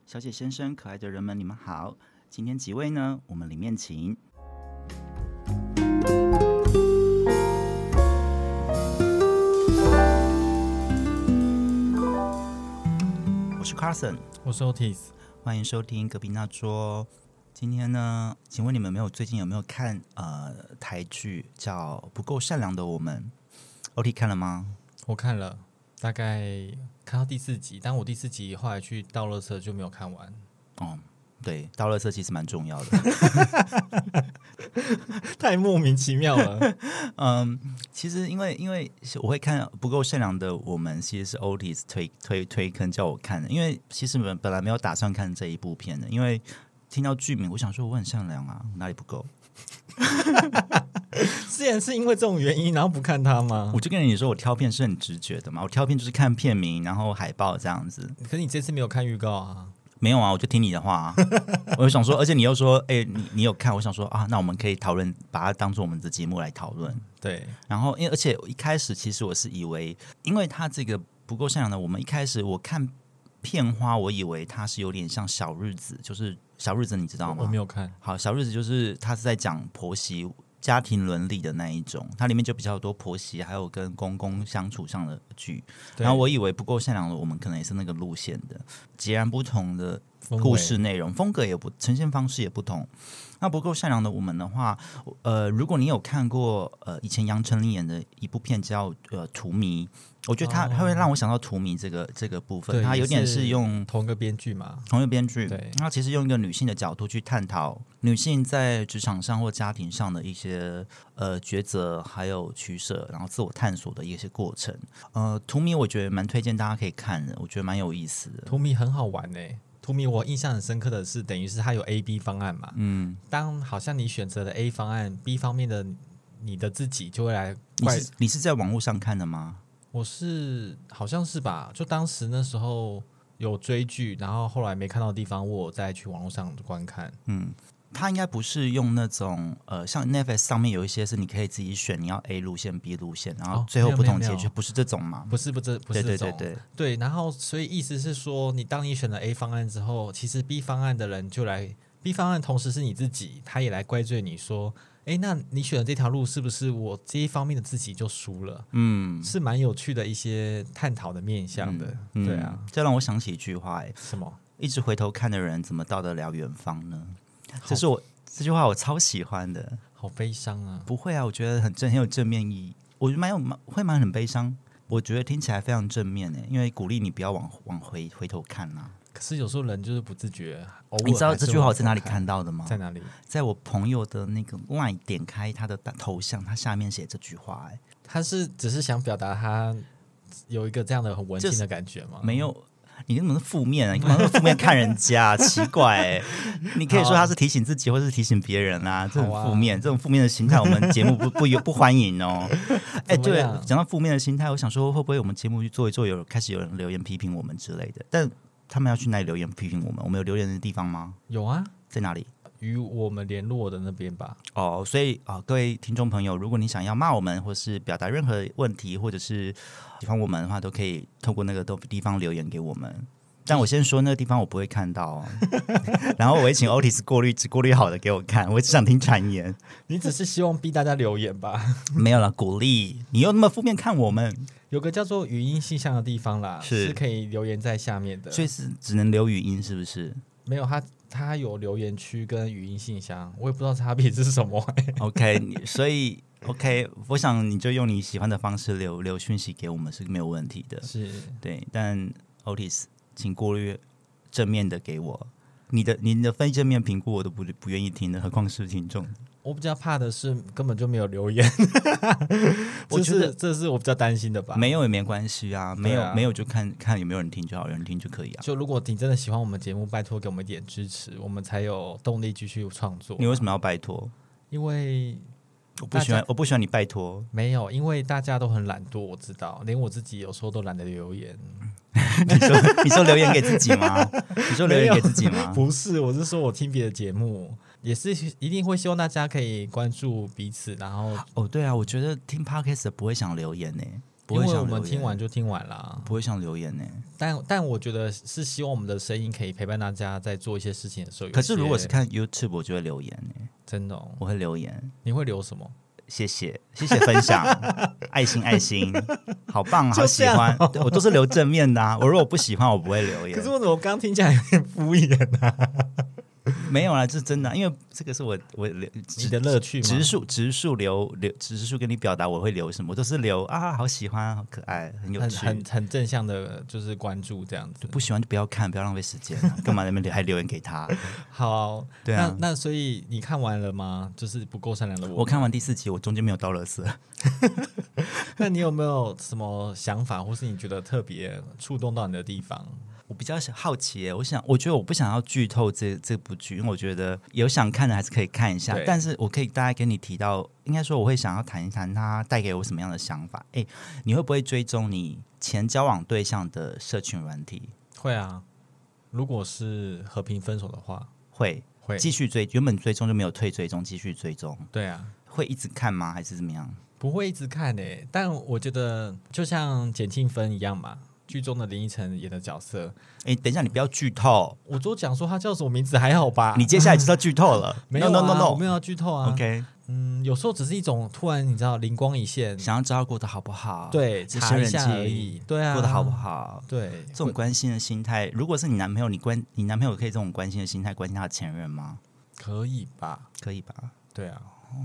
小姐先生，可爱的人们，你们好。今天几位呢？我们里面请。我是 Carson， 我是 Otis， 欢迎收听隔壁那桌。今天呢，请问你们最近有没有看台剧叫《不够善良的我们》？Otis 看了吗？ 我看了，大概看到第4集，但我第4集后来去倒垃圾就没有看完。 哦，对，倒垃圾其实蛮重要的， 太莫名其妙了。 其实因为我会看《不够善良的我们》，其实是 Otis 推坑叫我看的，因为其实本来没有打算看这一部片的，因为听到剧名，我想说我很善良啊，哪里不够？ 之前是因为这种原因，然后不看它吗？ 我就跟你说，我挑片是很直觉的嘛，我挑片就是看片名，然后海报这样子。 可是你这次没有看预告啊？ 没有啊，我就听你的话啊。我就想说，而且你又说，你有看，我想说啊，那我们可以讨论，把它当做我们的节目来讨论。 对， 然后而且一开始其实我是以为，因为他这个不够善良的，我们一开始我看片花，我以为它是有点像小日子，就是小日子，你知道吗？ 我没有看。 好，小日子就是他是在讲婆媳家庭伦理的那一种，它里面就比较多婆媳还有跟公公相处上的剧。然后我以为不够善良的我们可能也是那个路线的，截然不同的故事内容，风格也不呈现方式也不同。那不够善良的我们的话，如果你有看过以前杨丞琳演的一部片叫荼蘼，我觉得它会让我想到荼蘼这个部分，它有点是用同一个编剧嘛， 同一个编剧， 对， 它其实用一个女性的角度去探讨女性在职场上或家庭上的一些抉择，还有取舍，然后自我探索的一些过程。荼蘼我觉得蛮推荐大家可以看的，我觉得蛮有意思的。 荼蘼很好玩欸。荼蘼我印象很深刻的是，等于是它有 A、B 方案嘛。当好像你选择了 A 方案 ，B 方面的你的自己就会来怪。 你是在网络上看的吗？ 我是好像是吧，就当时那时候有追剧，然后后来没看到的地方，我再去网络上观看。 它应该不是用那种像 Netflix 上面有一些是你可以自己选，你要 A 路线 B 路线，然后最后不同结局，不是这种吗？ 不是这种，对。然后所以意思是说，当你选了 A 方案之后，其实 B 方案的人就来 B 方案，同时是你自己，他也来怪罪你说，那你选的这条路是不是我这一方面的自己就输了？是蛮有趣的一些探讨的面向的，对啊。 这让我想起一句话， 什么？ 一直回头看的人，怎么到得了远方呢？这句话我超喜欢的。 好悲伤啊！ 不会啊，我觉得很有正面意义。我觉得会蛮很悲伤。我觉得听起来非常正面诶，因为鼓励你不要往回头看啊。 可是有时候人就是不自觉， 你知道这句话我在哪里看到的吗？ 在哪里？ 在我朋友的那个 LINE 点开他的头像，他下面写这句话。 他是只是想表达他有一个这样的很文青的感觉吗？ 没有。你怎么是负面啊？你干嘛负面看人家？奇怪你可以说他是提醒自己，或是提醒别人啊。这种负面，这种负面的心态，我们节目不欢迎哦。对，讲到负面的心态，我想说会不会我们节目去做一做，开始有人留言批评我们之类的？但他们要去哪里留言批评我们？我们有留言的地方吗？ 有啊， 在哪里？ 与我们联络的那边吧。 所以各位听众朋友，如果你想要骂我们，或是表达任何问题，或者是喜欢我们的话，都可以透过那个地方留言给我们。但我先说那个地方我不会看到然后我会请 Otis 过滤好的给我看，我只想听谗言。 你只是希望逼大家留言吧？ 没有啦，鼓励你又那么负面看我们。 有个叫做语音信箱的地方啦，是可以留言在下面的， 所以是只能留语音是不是？ 没有，它有留言区跟语音信箱，我也不知道差别是什么 OK 所以 OK 我想你就用你喜欢的方式留讯息给我们是没有问题的， 是对。但 Otis 请过滤正面的给我，你的非正面评估我都不愿意听的，何况是听众。 我比较怕的是根本就没有留言我觉得这是我比较担心的吧。 没有也没关系啊，没有就看有没有人听就好，有人听就可以啊。 就如果你真的喜欢我们节目，拜托给我们一点支持，我们才有动力继续创作。 你为什么要拜托？因为我不喜欢你拜托。 没有，因为大家都很懒惰，我知道，连我自己有时候都懒得留言你说留言给自己吗？你说留言给自己吗？ 不是，我是说我听别的节目也是一定会希望大家可以关注彼此，然后对啊，我觉得听 Podcast 不会想留言呢， 因为我们听完就听完啦， 不会想留言呢。 但我觉得是希望我们的声音可以陪伴大家在做一些事情的时候。 可是如果是看 YouTube， 我就会留言真的哦， 我会留言。 你会留什么？ 谢谢分享，爱心，好棒，好喜欢。我都是留正面的我如果不喜欢，我不会留言。 可是我怎么刚刚听起来有点敷衍啊？ 没有啦，这是真的，因为这个是我你的乐趣吗？ 直述跟你表达我会留什么，我都是留好喜欢，好可爱，很有趣， 很正向的，就是关注这样子。 不喜欢就不要看，不要浪费时间，干嘛那边还留言给他？ 好， 对啊， 那所以你看完了吗？就是不够善良的我看完第4集，我中间没有倒垃圾。 那你有没有什么想法，或是你觉得特别触动到你的地方？ 我比较好奇我觉得我不想要剧透这部剧，因为我觉得有想看的还是可以看一下，但是我可以大概跟你提到，应该说我会想要谈一谈它带给我什么样的想法。你会不会追踪你前交往对象的社群软体？ 会啊，如果是和平分手的话， 会继续原本追踪就没有退追踪，继续追踪。 对啊， 会一直看吗？还是怎么样？ 不会一直看但我觉得就像简庆芬一样嘛。剧中的林依晨演的角色， 等一下，你不要剧透。 我都讲说他叫什么名字，还好吧？ 你接下来就要剧透了。 没有 no， 我没有要剧透啊。 OK， 有时候只是一种突然，你知道灵光一现， 想要知道过得好不好？ 对，查一下而已。对啊， 过得好不好？ 对， 这种关心的心态，如果是你男朋友，你男朋友可以这种关心的心态关心他的前任吗？ 可以吧？ 可以吧？ 对啊。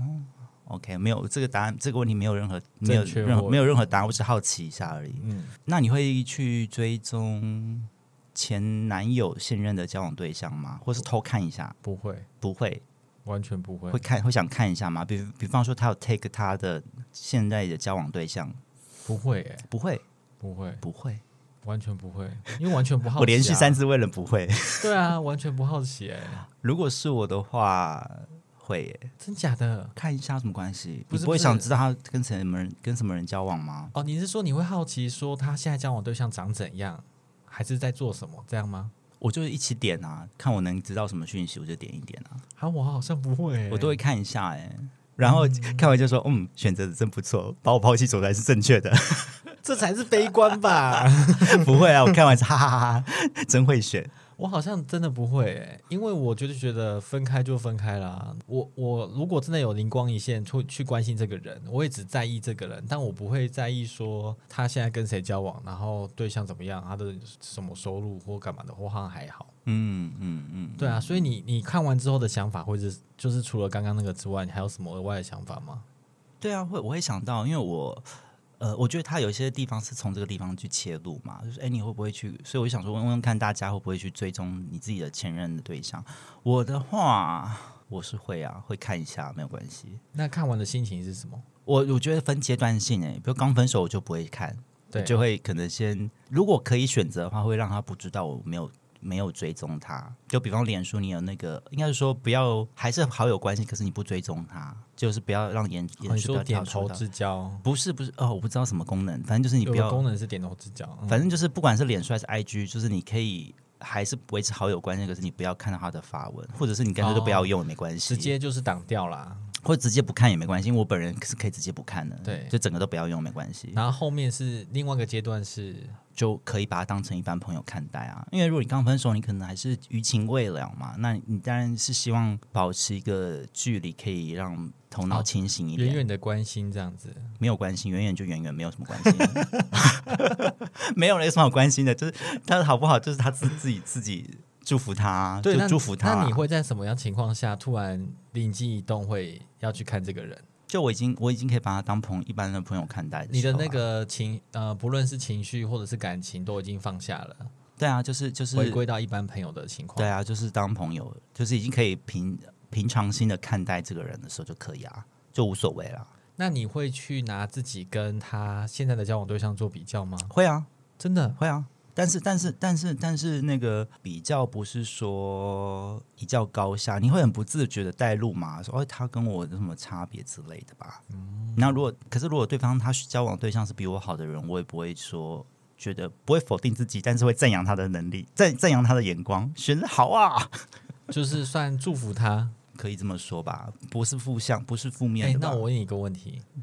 OK， 没有这个答案，这个问题没有任何答案，我只好奇一下而已。那你会去追踪前男友现任的交往对象吗？或是偷看一下？ 不会，完全不会。 会想看一下吗？比方说他有 take 他的现在的交往对象？ 不会不会， 完全不会，因为完全不好奇。 我连续3次为了不会。 对啊，完全不好奇如果是我的话。会真假的？ 看一下有什么关系？你不会想知道他跟什么人交往吗？ 你是说你会好奇说他现在交往对象长怎样，还是在做什么这样吗？ 我就一起点看我能知道什么讯息我就点一点我好像不会我都会看一下然后看完就说选择的真不错，把我抛弃走才是正确的。 这才是悲观吧？ 不会我看完是哈哈哈哈，真会选。 我好像真的不会因为我觉得分开就分开啦。我如果真的有灵光一现去关心这个人，我也只在意这个人，但我不会在意说他现在跟谁交往，然后对象怎么样，他的什么收入或干嘛的，我好像还好。对啊，所以你看完之后的想法会是，就是除了刚刚那个之外，你还有什么额外的想法吗？ 对啊，我会想到，因为我觉得他有一些地方是从这个地方去切入嘛，就是你会不会去？所以我就想说，问问看大家会不会去追踪你自己的前任的对象。我的话，我是会会看一下，没有关系。 那看完的心情是什么？ 我觉得分阶段性比如刚分手我就不会看，我就会可能先，如果可以选择的话，会让他不知道我没有追踪他。就比方脸书你有那个，应该是说不要，还是好友关系，可是你不追踪他，就是不要让脸书说点头之交。 不是我不知道什么功能，反正就是你不要， 有个功能是点头之交。 反正就是不管是脸书还是 IG， 就是你可以还是维持好友关系，可是你不要看到他的发文，或者是你干脆都不要用也没关系， 直接就是挡掉啦， 或者直接不看也没关系，因为我本人是可以直接不看的。 对， 就整个都不要用没关系。 然后后面是另外一个阶段是， 就可以把它当成一般朋友看待因为如果你刚分手，你可能还是余情未了嘛，那你当然是希望保持一个距离，可以让头脑清醒一点， 远远的关心这样子。 没有关系，远远就远远，没有什么关系。没有人有什么好关心的，就是他好不好，就是他自己祝福他， 对， 就祝福他。 那你会在什么样情况下突然灵机一动，会要去看这个人？ 就我已经可以把他当一般的朋友看待的。 你的那个不论是情绪或者是感情，都已经放下了。 对啊，就是回归到一般朋友的情况。 对啊，就是当朋友，就是已经可以平常心的看待这个人的时候就可以就无所谓了。 那你会去拿自己跟他现在的交往对象做比较吗？ 会啊， 真的会啊。但是那个比较不是说一较高下，你会很不自觉的带入嘛，说他跟我有什么差别之类的吧。那如果对方他交往对象是比我好的人，我也不会说觉得不会否定自己，但是会赞扬他的能力，赞扬他的眼光，选得好啊， 就是算祝福他， 可以这么说吧，不是负向，不是负面的吧。 那我问你一个问题，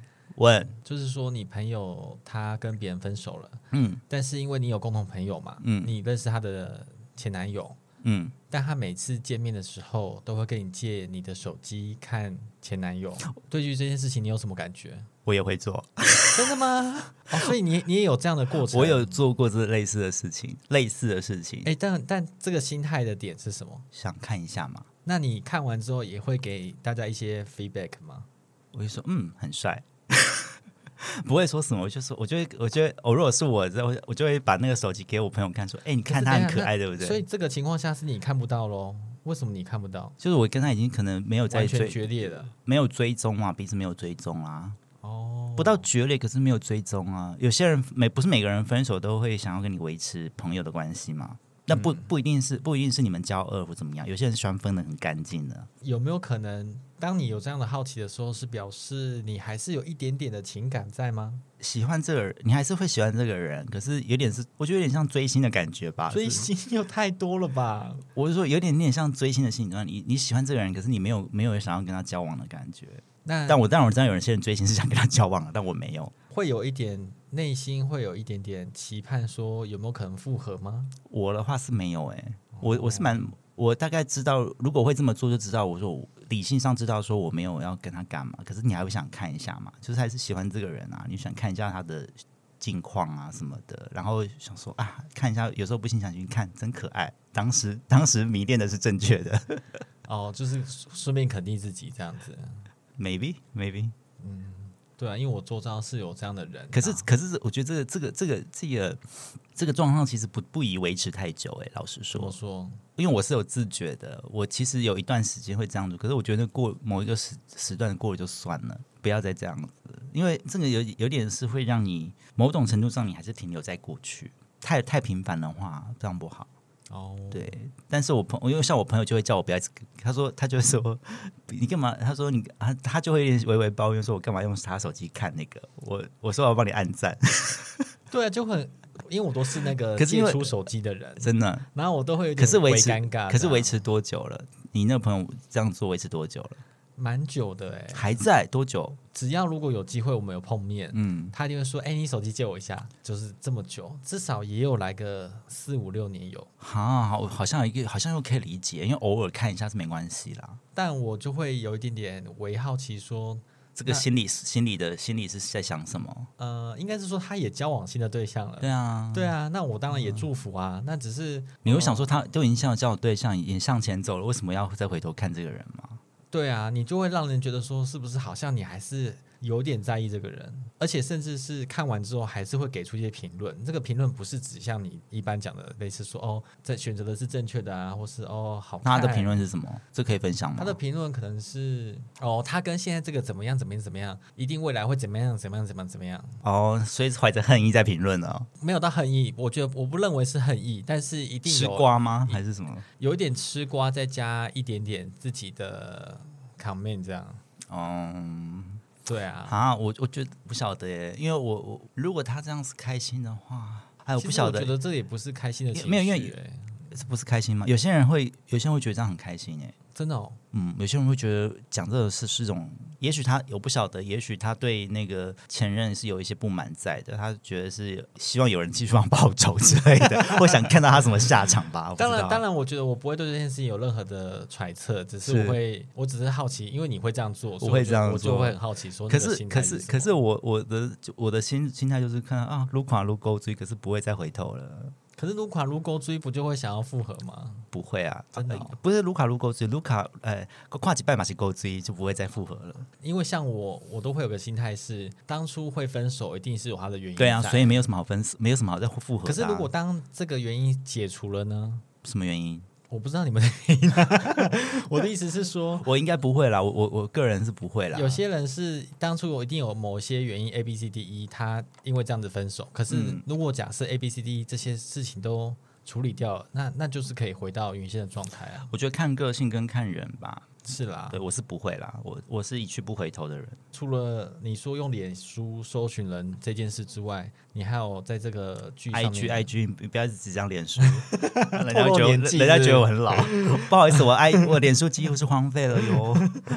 问， 就是说你朋友他跟别人分手了，但是因为你有共同朋友嘛，你认识他的前男友，但他每次见面的时候都会跟你借你的手机看前男友，对于这件事情你有什么感觉？ 我也会做。 真的吗？所以你也有这样的过程？ 我有做过这类似的事情， 但这个心态的点是什么？ 想看一下嘛。 那你看完之后也会给大家一些 feedback 吗？ 我会说很帅。不会说什么，我觉得如果是我就会把那个手机给我朋友看，说你看他很可爱，对不对？ 所以这个情况下是你看不到咯。为什么你看不到？ 就是我跟他已经可能没有在完全决裂了， 没有追踪啊，彼此没有追踪啊。不到决裂，可是没有追踪啊。有些人不是每个人分手都会想要跟你维持朋友的关系嘛？那不一定是你们交恶或怎么样，有些人喜欢分得很干净的。 有没有可能，当你有这样的好奇的时候，是表示你还是有一点点的情感在吗？ 喜欢这个人，你还是会喜欢这个人，可是我觉得有点像追星的感觉吧。 追星又太多了吧？ 我是说有点像追星的心理，你喜欢这个人，可是你没有想要跟他交往的感觉。但我知道有些人追星是想跟他交往的，但我没有。 会有一点内心会有一点点期盼，说有没有可能复合吗？ 我的话是没有我大概知道，如果会这么做，就知道我理性上知道说我没有要跟他干嘛，可是你还会想看一下嘛，就是还是喜欢这个人啊，你想看一下他的近况啊什么的，然后想说看一下，有时候不禁想去看，真可爱。当时迷恋的是正确的。 就是顺便肯定自己这样子。 maybe， 对啊，因为我周遭是有这样的人， 可是我觉得这个状况其实不宜维持太久。老实说，因为我是有自觉的，我其实有一段时间会这样做，可是我觉得过某一个时段过了就算了，不要再这样子，因为这个有点是会让你某种程度上你还是停留在过去，太频繁的话这样不好。对，但是因为像我朋友就会叫我不要，他就会说你干嘛？他说他就会微微抱怨说我干嘛用他手机看那个？我说我要帮你按赞。 对啊，就很因为我都是那个借出手机的人， 真的， 然后我都会有点微尴尬。 可是维持多久了？你那个朋友这样做维持多久了？ 蛮久的还在多久？ 只要如果有机会我们有碰面，他一定会说你手机借我一下，就是这么久，至少也有来个4、5、6年有。 好像又可以理解，因为偶尔看一下是没关系啦。 但我就会有一点点微好奇说， 这个心理是在想什么？ 应该是说他也交往新的对象了。对啊，那我当然也祝福啊。那只是你会想说，他都已经交往对象，也向前走了，为什么要再回头看这个人吗？ 对啊，你就会让人觉得说，是不是好像你还是有点在意这个人，而且甚至是看完之后还是会给出一些评论。这个评论不是指像你一般讲的类似说在选择的是正确的啊，或是好看。 他的评论是什么？这可以分享吗？ 他的评论可能是他跟现在这个怎么样，一定未来会怎么样。 所以是怀着恨意在评论哦。 没有到恨意，我不认为是恨意，但是一定有吃瓜吗？还是什么？ 有一点吃瓜，再加一点点自己的 comment 这样。对啊， 我觉得不晓得耶，因为我如果他这样是开心的话，我不晓得。 我觉得这也不是开心的情绪， 没有，因为这不是开心吗？有些人会觉得这样很开心耶。 真的有些人会觉得讲这个是一种，也许他不晓得，也许他对那个前任是有一些不满在的，他觉得是希望有人继续往报仇之类的，或想看到他什么下场吧。 当然，我觉得我不会对这件事情有任何的揣测，只是我只是好奇，因为你会这样做， 我会这样做， 我就会很好奇说那个心态是什么。 可是我的心态就是看到撸垮撸勾追，可是不会再回头了。 可是卢卡卢勾追不就会想要复合吗？ 不会啊， 真的不是卢卡卢勾追，卢卡跨几拜马是勾追就不会再复合了。 因为像我都会有个心态是，当初会分手一定是有他的原因。 对啊，所以没有什么好分，没有什么好再复合的。 可是如果当这个原因解除了呢？ 什么原因？ 我不知道你们的原因我的意思是说， 我应该不会啦，我个人是不会啦。 有些人是当初我一定有某些原因 A B C D E， 他因为这样子分手。可是如果假设 A B C D E 这些事情都处理掉了，那就是可以回到原先的状态啊。 我觉得看个性跟看人吧。 是啦， 对，我是不会啦，我是一去不回头的人。 除了你说用脸书搜寻人这件事之外，你还有在这个剧上面 IG 你不要只讲脸书，人家觉得我很老。不好意思，我脸书几乎是荒废了哟。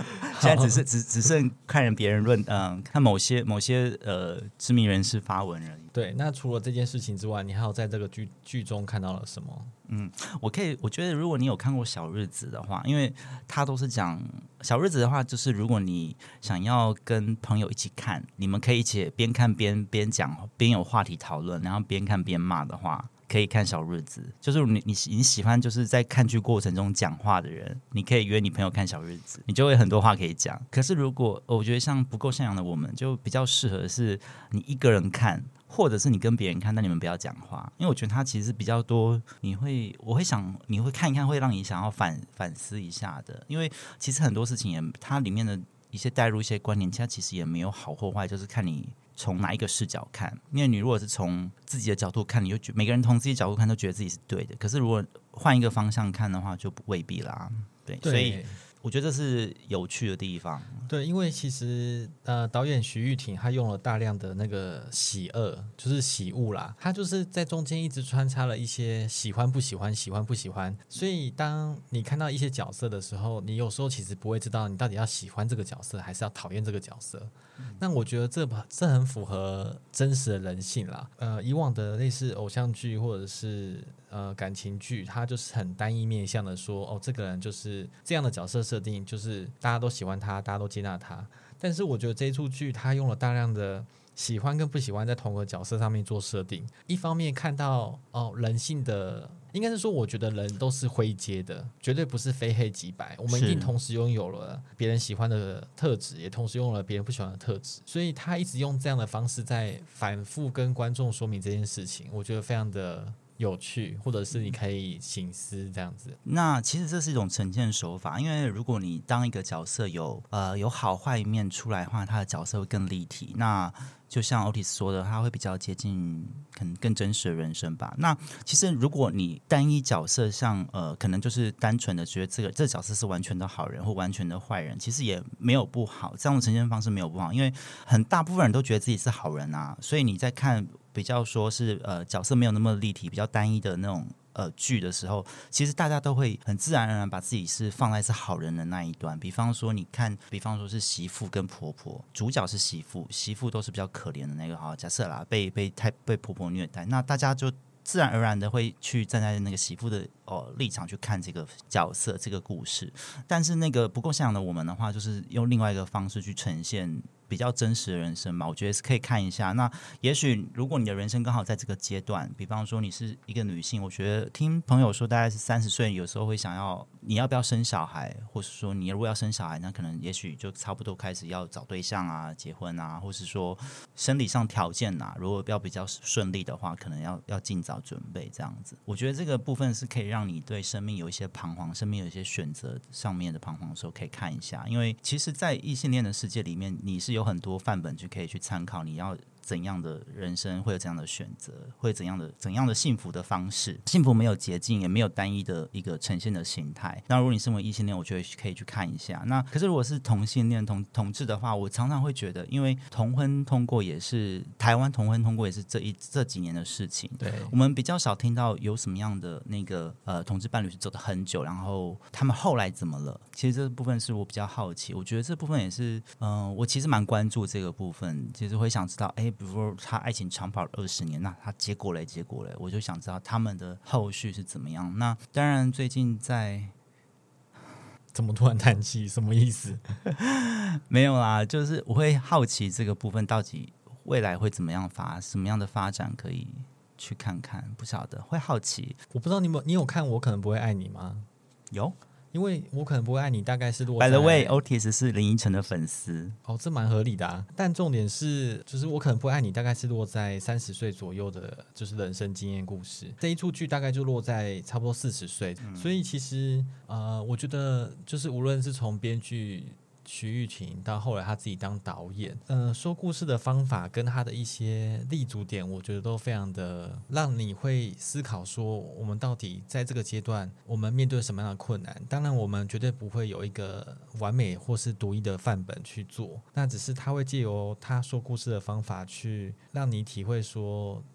现在只剩看别人看某些知名人士发文而已。 对，那除了这件事情之外，你还有在这个剧中看到了什么？ 我觉得如果你有看过小日子的话，因为他都是讲小日子的话，就是如果你想要跟朋友一起看，你们可以一起边看边讲，边有话题讨论，然后边看边骂的话，可以看小日子。就是你喜欢就是在看剧过程中讲话的人，你可以约你朋友看小日子，你就会很多话可以讲。可是如果我觉得像不够善良的我们，就比较适合的是你一个人看，或者是你跟别人看，但你们不要讲话，因为我觉得它其实比较多，你会看一看，会让你想要反思一下的。因为其实很多事情它里面的一些带入一些观念，它其实也没有好或坏，就是看你从哪一个视角看。因为你如果是从自己的角度看，你就觉得每个人从自己角度看都觉得自己是对的，可是如果换一个方向看的话，就未必啦。对，所以我觉得这是有趣的地方。 对，因为其实导演徐玉婷他用了大量的那个喜恶，就是喜恶啦，他就是在中间一直穿插了一些喜欢不喜欢，喜欢不喜欢。所以当你看到一些角色的时候，你有时候其实不会知道你到底要喜欢这个角色，还是要讨厌这个角色。那我觉得这很符合真实的人性啦。以往的类似偶像剧或者是感情剧，它就是很单一面向的说，哦，这个人就是这样的角色设定，就是大家都喜欢他，大家都接纳他。但是我觉得这一出剧，它用了大量的喜欢跟不喜欢在同个角色上面做设定。一方面看到人性的，应该是说，我觉得人都是灰阶的，绝对不是非黑即白。我们一定同时拥有了别人喜欢的特质，也同时拥有了别人不喜欢的特质。所以他一直用这样的方式在反复跟观众说明这件事情，我觉得非常的有趣，或者是你可以省思这样子。 那其实这是一种呈现手法，因为如果你当一个角色有好坏一面出来的话，他的角色会更立体。那就像 Otis 说的，他会比较接近可能更真实的人生吧。那其实如果你单一角色像可能就是单纯的觉得这个角色是完全的好人或完全的坏人，其实也没有不好，这样的呈现方式没有不好，因为很大部分人都觉得自己是好人啊，所以你在看比较说是角色没有那么立体、比较单一的那种剧的时候，其实大家都会很自然而然把自己是放在是好人的那一端。比方说你看，比方说是媳妇跟婆婆，主角是媳妇都是比较可怜的那个，好，假设啦被婆婆虐待，那大家就自然而然的会去站在那个媳妇的立场去看这个角色这个故事。但是那个不够善良的我们的话，就是用另外一个方式去呈现比较真实的人生吧，我觉得是可以看一下。那也许如果你的人生刚好在这个阶段，比方说你是一个女性，我觉得听朋友说大概是30岁，有时候会想要你要不要生小孩，或是说你如果要生小孩，那可能也许就差不多开始要找对象啊、结婚啊，或是说生理上条件啊，如果要比较顺利的话，可能要尽早准备这样子。我觉得这个部分是可以让你对生命有一些彷徨，生命有一些选择上面的彷徨的时候可以看一下。因为其实在异性恋的世界里面，你是有很多范本可以去参考，你要怎样的人生会有怎样的选择，会有怎样的幸福的方式。幸福没有捷径，也没有单一的一个呈现的形态。那如果你身为异性恋，我觉得可以去看一下。那可是如果是同性恋同志的话，我常常会觉得，因为同婚通过也是台湾同婚通过也是这几年的事情， 对， 我们比较少听到有什么样的那个同志伴侣是走得很久，然后他们后来怎么了？其实这部分是我比较好奇，我觉得这部分也是我其实蛮关注这个部分，其实会想知道，比如说他爱情长跑了20年，那他结果嘞，我就想知道他们的后续是怎么样。那当然最近在怎么突然叹气？什么意思？ 没有啦，就是我会好奇这个部分到底未来会怎么样什么样的发展可以去看看，不晓得会好奇。 我不知道你有看我可能不会爱你吗？ 有， 因为我可能不会爱你，大概是落在 By the way, Otis 是林依晨的粉丝哦，这蛮合理的啊。但重点是，就是我可能不会爱你，大概是落在30岁左右的，就是人生经验故事。这一出剧大概就落在差不多40岁，所以其实我觉得就是无论是从编剧徐玉婷到后来他自己当导演，说故事的方法跟他的一些立足点，我觉得都非常的让你会思考说，我们到底在这个阶段，我们面对什么样的困难？当然，我们绝对不会有一个完美或是独一的范本去做，那只是他会借由他说故事的方法去让你体会说，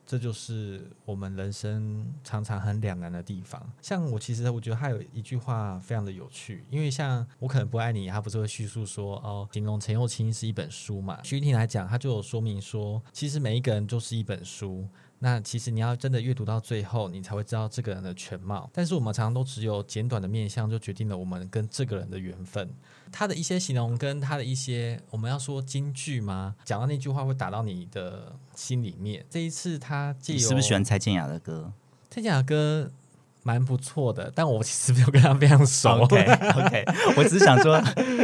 这就是我们人生常常很两难的地方。像我其实我觉得他有一句话非常的有趣，因为像我可能不爱你，他不是会叙述说形容陈幼卿是一本书嘛，徐玉婷来讲他就有说明说，其实每一个人都是一本书，那其实你要真的阅读到最后，你才会知道这个人的全貌。但是我们常常都只有简短的面向，就决定了我们跟这个人的缘分。他的一些形容跟他的一些，我们要说金句吗？讲到那句话会打到你的心里面。这一次他借由， 你是不是喜欢蔡健雅的歌？ 蔡健雅的歌蛮不错的，但我其实没有跟他非常熟。 OK， 我只是想说。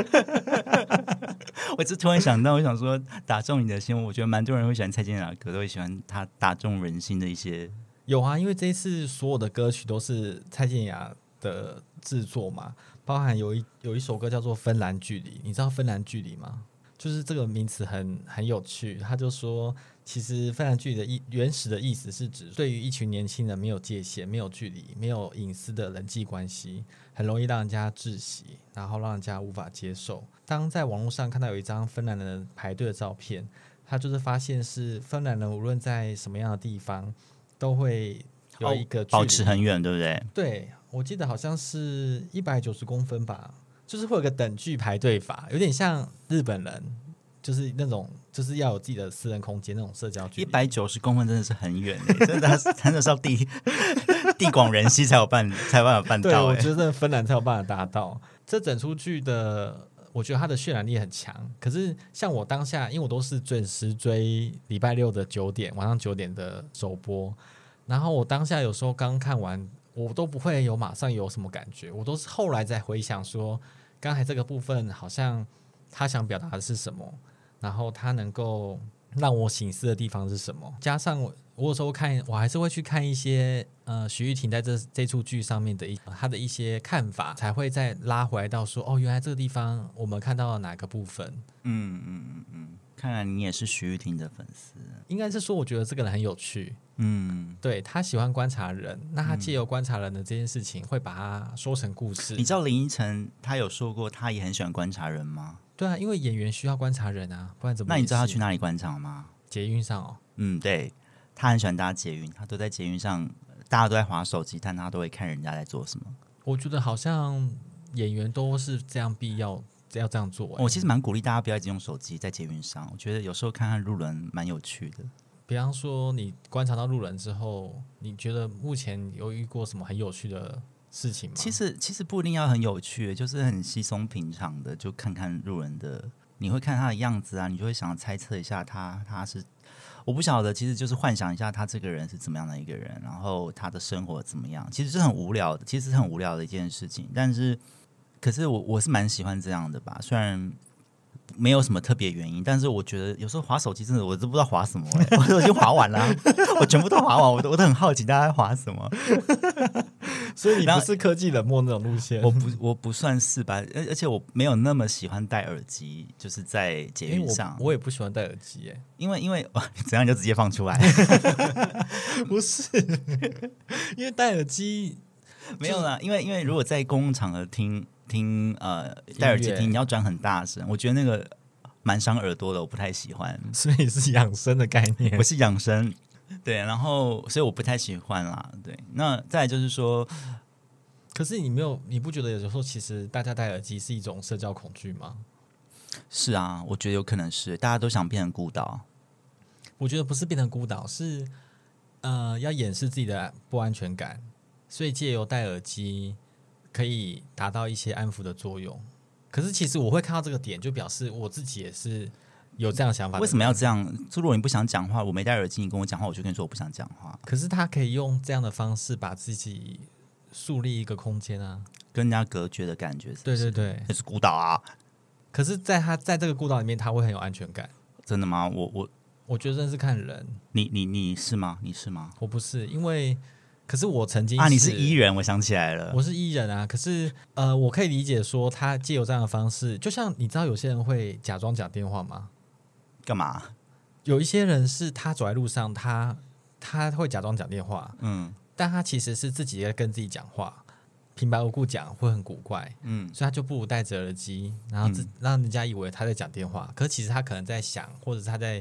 我只突然想到，我想说打中你的心，我觉得蛮多人会喜欢蔡健雅的歌，都会喜欢他打中人心的一些。 有啊，因为这一次所有的歌曲都是蔡健雅的制作嘛，包含有一首歌叫做《芬兰距离》，你知道芬兰距离吗？就是这个名词很有趣，他就说，其实芬兰距离的原始的意思是指对于一群年轻人没有界限、没有距离、没有隐私的人际关系，很容易让人家窒息，然后让人家无法接受。当在网络上看到有一张芬兰人排队的照片，他就是发现是芬兰人无论在什么样的地方都会有一个距离， 保持很远，对不对？ 对，我记得好像是190公分吧。就是会有个等距排队法，有点像日本人，就是那种就是要有自己的私人空间那种社交距离。 190公分真的是很远，真的是要地广人稀才有办法办到。 对，我觉得芬兰才有办法达到。这整出剧的，我觉得它的渲染力很强。可是像我当下，因为我都是准时追礼拜六的9点，晚上9点的首播，然后我当下有时候刚看完。我都不会马上有什么感觉，我都是后来在回想说，刚才这个部分好像他想表达的是什么，然后他能够让我省思的地方是什么。加上我有时候看，我还是会去看一些徐玉婷在这出剧上面的他的一些看法，才会再拉回来到说，原来这个地方我们看到了哪个部分。 看来你也是徐玉婷的粉丝。 应该是说，我觉得这个人很有趣。对，他喜欢观察人，那他借由观察人的这件事情，会把它说成故事。 你知道林依晨他有说过，他也很喜欢观察人吗？ 对啊，因为演员需要观察人啊，不然怎么？ 那你知道他去哪里观察吗？ 捷运上哦。 对，他很喜欢搭捷运，他都在捷运上，大家都在滑手机，但他都会看人家在做什么。 我觉得好像演员都是这样必要这样做。 我其实蛮鼓励大家不要一直用手机在捷运上，我觉得有时候看看路人蛮有趣的。 比方说，你观察到路人之后，你觉得目前有遇过什么很有趣的事情吗？ 其实不一定要很有趣，就是很稀松平常的，就看看路人的，你会看他的样子啊，你就会想猜测一下他是，我不晓得，其实就是幻想一下他这个人是怎么样的一个人，然后他的生活怎么样，其实是很无聊的，其实是很无聊的一件事情，但是可是我是蛮喜欢这样的吧，虽然没有什么特别原因，但是我觉得有时候滑手机真的我都不知道滑什么、我都已经滑完了、我全部都滑完，我都很好奇大家在滑什么。 所以你不是科技冷漠那种路线？ 我不算是吧，而且我没有那么喜欢戴耳机，就是在捷运上。 我也不喜欢戴耳机耶， 因为怎样就直接放出来？ 不是，因为戴耳机没有啦，因为如果在公共场合听戴耳机听，你要转很大声，我觉得那个蛮伤耳朵的，我不太喜欢。 所以是养生的概念， 不是养生。对，然后所以我不太喜欢啦。对，那再来就是说， 可是你不觉得有时候其实大家戴耳机是一种社交恐惧吗？ 是啊，我觉得有可能是大家都想变成孤岛。 我觉得不是变成孤岛，是要掩饰自己的不安全感，所以借由戴耳机可以达到一些安抚的作用。可是其实我会看到这个点，就表示我自己也是有这样的想法的。 为什么要这样？如果你不想讲话，我没戴耳机，你跟我讲话，我就跟你说我不想讲话。 可是他可以用这样的方式把自己树立一个空间啊， 跟人家隔绝的感觉是不是。 对对对， 那是孤岛啊。 可是在这个孤岛里面，他会很有安全感。 真的吗？ 我觉得真是看人。 你是吗？你是吗？ 我不是，因为可是我曾经你是E人，我想起来了， 我是E人啊。可是我可以理解说，他借由这样的方式，就像你知道有些人会假装讲电话吗？ 干嘛？ 有一些人是他走在路上，他会假装讲电话，但他其实是自己在跟自己讲话，平白无故讲会很古怪，所以他就不如戴着耳机，然后让人家以为他在讲电话，可是其实他可能在想，或者是他在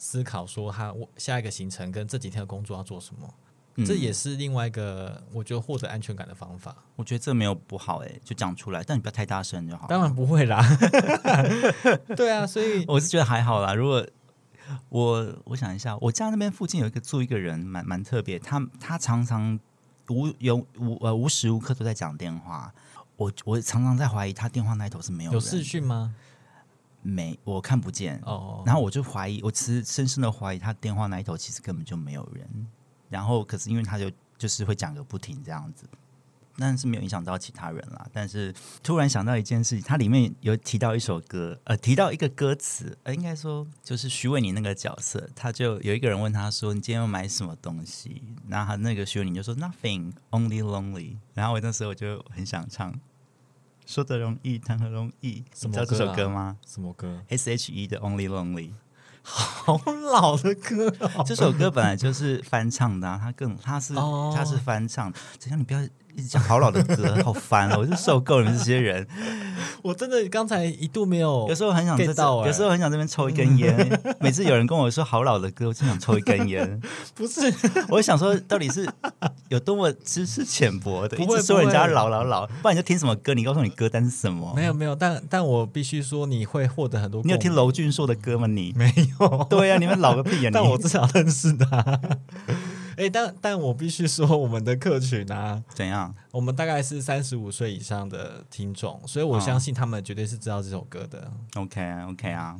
思考说他下一个行程跟这几天的工作要做什么。这也是另外一个我觉得获得安全感的方法。 我觉得这没有不好就讲出来，但你不要太大声就好。 当然不会啦对啊，所以我是觉得还好啦。如果我想一下，我家那边附近住一个人蛮特别，他常常无时无刻都在讲电话。我常常在怀疑他电话那一头是没有人。 有视讯吗？ 没，我看不见。然后我就怀疑，我其实深深的怀疑他电话那一头其实根本就没有人。然后可是因为他就是会讲个不停这样子，但是没有影响到其他人啦。但是突然想到一件事情，它里面有提到一首歌，提到一个歌词，应该说就是徐伟宁那个角色，他就有一个人问他说：“你今天要买什么东西？”然后他那个徐伟宁就说 ：“Nothing, only lonely。”然后我那时候我就很想唱，说得容易，谈何容易。你知道这首歌吗？ 什么歌 ？S.H.E 的 Only Lonely。 好老的歌这首歌本来就是翻唱的他是翻唱。怎样？你不要一直讲好老的歌，好烦了！我就受够你们这些人。 我真的刚才一度没有， 有时候很想有时候很想这边抽一根烟。每次有人跟我说好老的歌，我就想抽一根烟。 不是， 我想说到底是有多么知识浅薄的， 一直说人家老，不然你就听什么歌？你告诉你歌单是什么？ 没有，但我必须说，你会获得很多。 你有听娄俊硕的歌吗？你没有？ 对啊，你们老个屁啊！ 但我至少认识他。但我必须说，我们的客群啊， 怎样？ 我们大概是35岁以上的听众，所以我相信他们绝对是知道这首歌的。 OK 啊，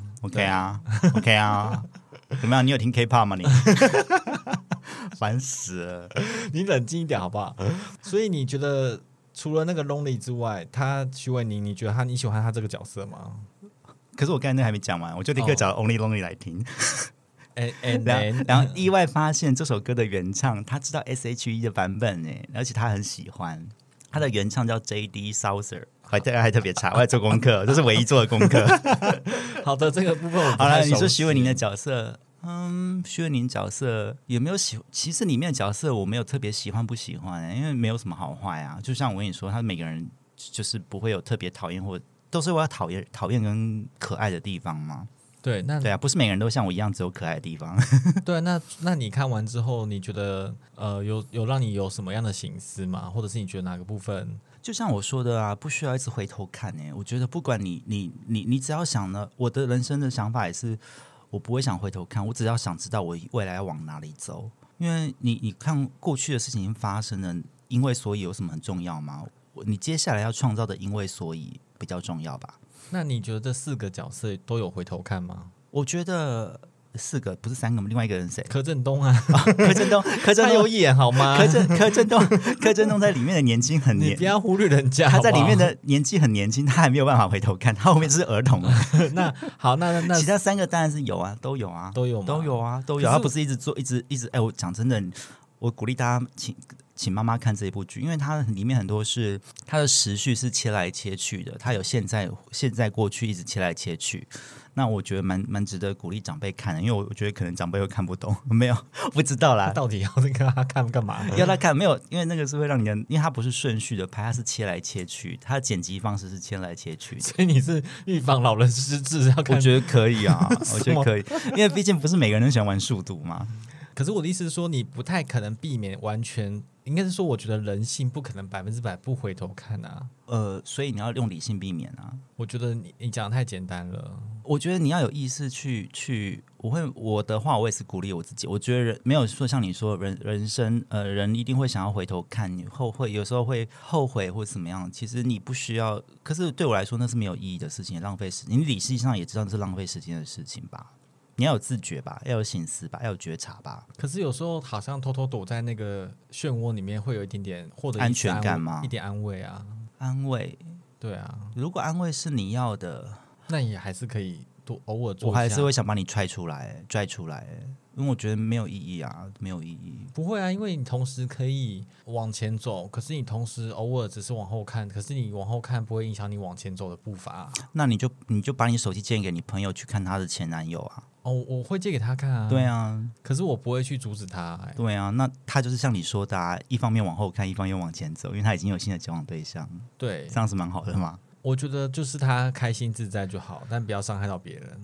怎么样？你有听 K-pop 吗？你烦死了！ 你冷静一点好不好？所以你觉得除了那个 Lonely 之外，徐伟宁，你觉得你喜欢他这个角色吗？ 可是我刚才那还没讲完，我就立刻找 Only Lonely 来听。 然后意外发现这首歌的原唱，他知道 S.H.E 的版本而且他很喜欢。他的原唱叫 J.D. Souther， 还特别查，我还做功课，这是唯一做的功课。 好的，这个部分我好了。你说徐伟宁的角色，徐伟宁角色有没有其实里面的角色我没有特别喜欢不喜欢因为没有什么好坏啊。就像我跟你说，他每个人就是不会有特别讨厌，或都是我要讨厌跟可爱的地方嘛。对啊，不是每个人都像我一样只有可爱的地方。 对，那你看完之后，你觉得有让你有什么样的省思吗？或者是你觉得哪个部分？ 就像我说的啊，不需要一直回头看我觉得不管你只要想呢，我的人生的想法也是，我不会想回头看，我只要想知道我未来要往哪里走。因为你看过去的事情已经发生了，因为所以有什么很重要吗？你接下来要创造的因为所以比较重要吧。 那你觉得这4个角色都有回头看吗？ 我觉得4个不是3个吗？另外一个人谁？ 柯震东啊， 柯震东他有演好吗？ 柯震东在里面的年纪很年， 你不要忽略人家。 他在里面的年纪很年轻，他还没有办法回头看，他后面是儿童。 那好，那其他3个当然是有啊，都有啊。他不是一直做，一直。我讲真的，我鼓励大家请妈妈看这一部剧，因为它里面很多是它的时序是切来切去的，它有现在过去一直切来切去。那我觉得蛮值得鼓励长辈看的，因为我觉得可能长辈会看不懂，没有不知道啦。 到底要跟他看干嘛？ 要他看没有？因为那个是会让你的，因为它不是顺序的拍，它是切来切去，它的剪辑方式是切来切去。 所以你是预防老人失智要看？ 我觉得可以啊，我觉得可以，因为毕竟不是每个人都喜欢玩速读嘛。 可是我的意思是说，你不太可能避免完全，应该是说，我觉得人性不可能100%不回头看啊。 所以你要用理性避免啊。 我觉得你讲的太简单了。 我觉得你要有意识去，我的话，我也是鼓励我自己。我觉得没有说像你说人生人一定会想要回头看，你有时候会后悔或怎么样。其实你不需要，可是对我来说那是没有意义的事情，浪费时间。你理性上也知道那是浪费时间的事情吧。你要有自觉吧，要有省思吧，要有觉察吧。 可是有时候好像偷偷躲在那个漩涡里面，会有一点点获得安全感吗？ 一点安慰啊， 安慰。 对啊， 如果安慰是你要的， 那也还是可以多偶尔做一下。 我还是会想把你拽出来，因为我觉得没有意义啊，没有意义。 不会啊，因为你同时可以往前走，可是你同时偶尔只是往后看，可是你往后看不会影响你往前走的步伐啊。 那你就把你手机借给你朋友去看他的前男友啊。 我会借给他看啊。 对啊， 可是我不会去阻止他。 对啊，那他就是像你说的啊，一方面往后看，一方面往前走，因为他已经有新的交往对象。 对， 这样是蛮好的嘛。 我觉得就是他开心自在就好，但不要伤害到别人。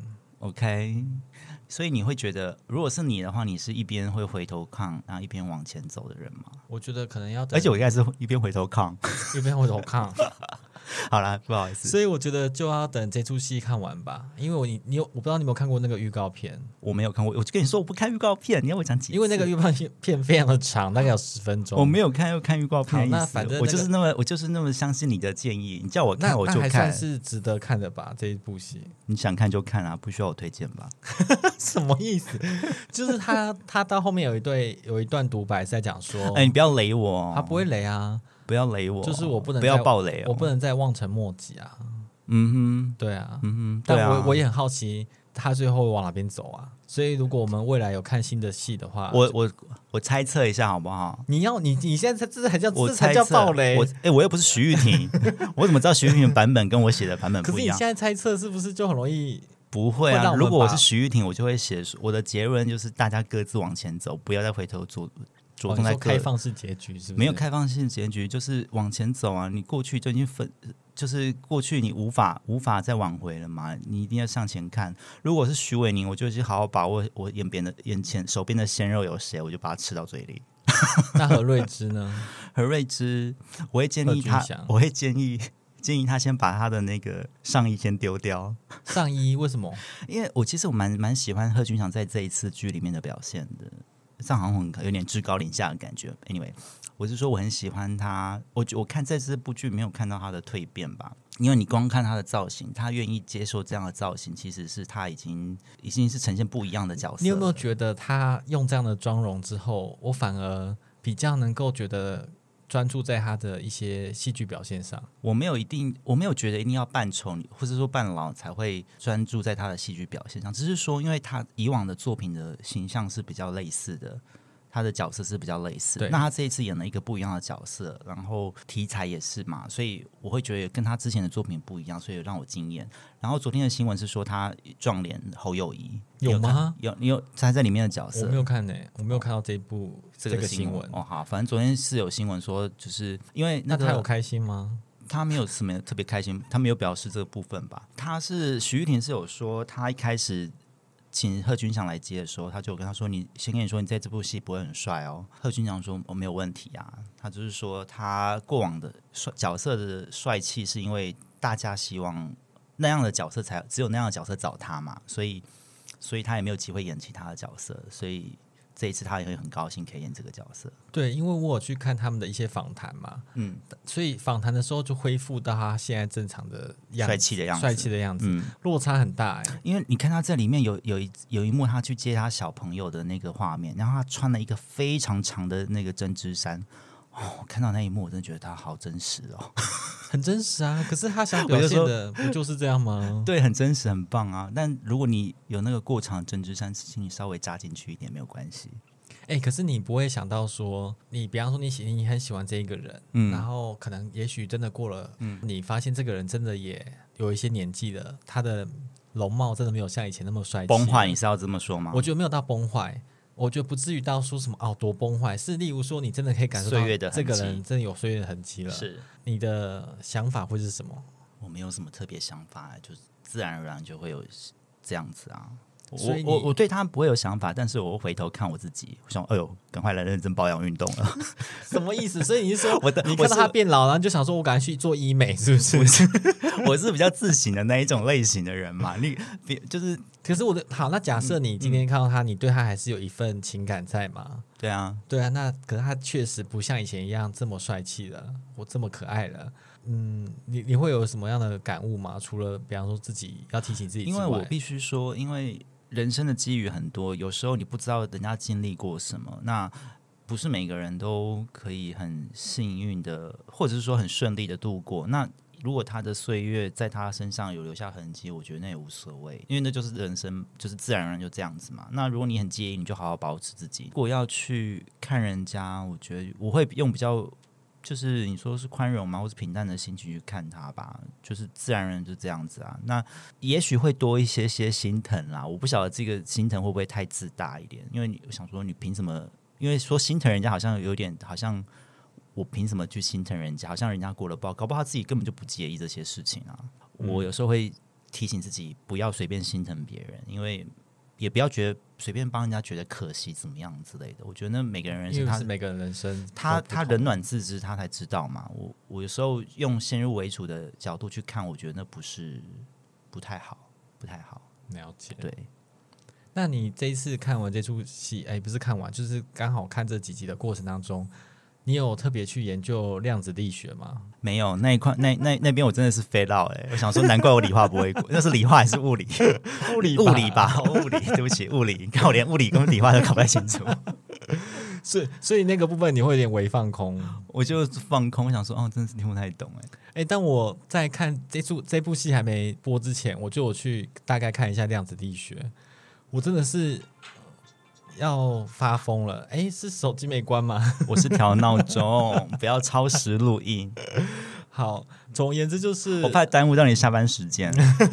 OK， 所以你会觉得，如果是你的话，你是一边会回头看，然后一边往前走的人吗？ 我觉得可能要， 而且我应该是一边回头看， 一边回头看。 好啦，不好意思， 所以我觉得就要等这出戏看完吧，因为我不知道你有没有看过那个预告片， 我没有看过，我就跟你说我不看预告片，你要我讲几次？ 因为那个预告片非常的长，大概有10分钟。 我没有看，又看预告片， 那反正、那个、 我就是那么相信你的建议，你叫我看我就看， 那还算是值得看的吧？这一部戏， 你想看就看啊，不需要我推荐吧？ 什么意思？就是他到后面有一段独白是在讲说， 你不要雷我， 他不会雷啊。 不要雷我， 就是我不能不要爆雷我不能再望尘莫及啊。对啊，但我也很好奇他最后会往哪边走啊。所以如果我们未来有看新的戏的话， 我猜测一下好不好？ 你现在这才叫爆雷。 我又不是徐玉婷，我怎么知道徐玉婷的版本跟我写的版本不一样？ 可是你现在猜测是不是就很容易？ 不会啊，如果我是徐玉婷，我就会写我的结论就是大家各自往前走，不要再回头着重在开放式结局，是不是？ 没有开放式结局，就是往前走啊！你过去就已经就是过去你无法再挽回了嘛，你一定要向前看。如果是徐伟宁，我就去好好把握我眼前手边的鲜肉有谁，我就把它吃到嘴里。 那何瑞芝呢？ 何瑞芝，我会建议他先把他的那个上衣先丢掉。 上衣为什么？ 因为其实我蛮喜欢贺军翔在这一次剧里面的表现的。这样好像有点至高临下的感觉。Anyway， 我是说我很喜欢他。我看在这部剧没有看到他的蜕变吧，因为你光看他的造型，他愿意接受这样的造型，其实是他已经是呈现不一样的角色了。 你有没有觉得他用这样的妆容之后，我反而比较能够觉得专注在他的一些戏剧表现上？ 我没有觉得一定要扮丑或者说扮老才会专注在他的戏剧表现上，只是说因为他以往的作品的形象是比较类似的，他的角色是比较类似，那他这一次演了一个不一样的角色，然后题材也是嘛，所以我会觉得跟他之前的作品不一样，所以让我惊艳。然后昨天的新闻是说他撞脸侯友宜， 有吗？ 你有他在里面的角色？ 我没有看我没有看到这个新闻。 哦，好，反正昨天是有新闻说，就是因为那他有开心吗？ 他没有什么特别开心，他没有表示这个部分吧。徐玉婷是有说，他一开始请贺军翔来接的时候，他就跟他说：“先跟你说，你在这部戏不会很帅哦。”贺军翔说：“我没有问题啊。”他就是说，他过往的角色的帅气，是因为大家希望那样的角色只有那样的角色找他嘛，所以他也没有机会演其他的角色，所以这一次他也会很高兴可以演这个角色。 对，因为我有去看他们的一些访谈嘛，所以访谈的时候就恢复到他现在正常的样子，帅气的样子，落差很大因为你看他在里面有一幕，他去接他小朋友的那个画面，然后他穿了一个非常长的那个针织衫。我看到那一幕，我真的觉得他好真实哦， 很真实啊。可是他想表现的不就是这样吗？ 对，很真实，很棒啊。但如果你有那个过长的针织衫，请你稍微扎进去一点没有关系。 可是你不会想到说，你比方说你很喜欢这一个人，然后可能也许真的过了，你发现这个人真的也有一些年纪了，他的容貌真的没有像以前那么帅气。 崩坏，你是要这么说吗？ 我觉得没有到崩坏。我觉得不至于到说什么多崩坏，是例如说你真的可以感受到这个人真的有岁月的痕迹了。 是你的想法会是什么？ 我没有什么特别想法，就是自然而然就会有这样子啊。 所以我对他不会有想法，但是我回头看我自己，我想，哎呦，赶快来认真保养运动了。 什么意思？所以你是说，你看到他变老，然后就想说，我赶快去做医美，是不是？ 我是比较自省的那一种类型的人嘛。就是， 可是好，那假设你今天看到他，你对他还是有一份情感在吗？ 对啊， 对啊。那可是他确实不像以前一样这么帅气了，我这么可爱了。你会有什么样的感悟吗？除了比方说自己要提醒自己之外， 因为我必须说，因为人生的机遇很多，有时候你不知道人家经历过什么，那不是每个人都可以很幸运的，或者是说很顺利的度过。那如果他的岁月在他身上有留下痕迹，我觉得那也无所谓，因为那就是人生，就是自然而然就这样子嘛。那如果你很介意，你就好好保持自己。如果要去看人家，我觉得我会用比较，就是你说是宽容吗，或是平淡的心情去看他吧，就是自然而然就这样子啊。那也许会多一些心疼啦，我不晓得这个心疼会不会太自大一点，因为我想说你凭什么？因为说心疼人家好像有点好像我凭什么去心疼人家？好像人家过得不好，搞不好他自己根本就不介意这些事情啊。我有时候会提醒自己不要随便心疼别人，因为也不要觉得随便帮人家觉得可惜怎么样之类的。我觉得那每个人人生因为是每个人人生他冷暖自知，他才知道嘛。我有时候用先入为主的角度去看，我觉得那不太好。 了解。 对， 那你这一次看完这出戏，不是看完，就是刚好看这几集的过程当中，你有特别去研究量子力学吗？ 没有，那一块那边我真的是飞到我想说难怪我理化不会过，那是理化还是物理？物理吧，物理，对不起，物理，你看我连物理跟理化都搞不太清楚。 所以那个部分你会有点微放空， 我就放空，想说真的是听不太懂但我在看这部戏还没播之前，我就有去大概看一下量子力学，我真的是要发疯了。是手机没关吗？ 我是调闹钟，不要超时录音。 好，总而言之就是我怕耽误到你下班时间。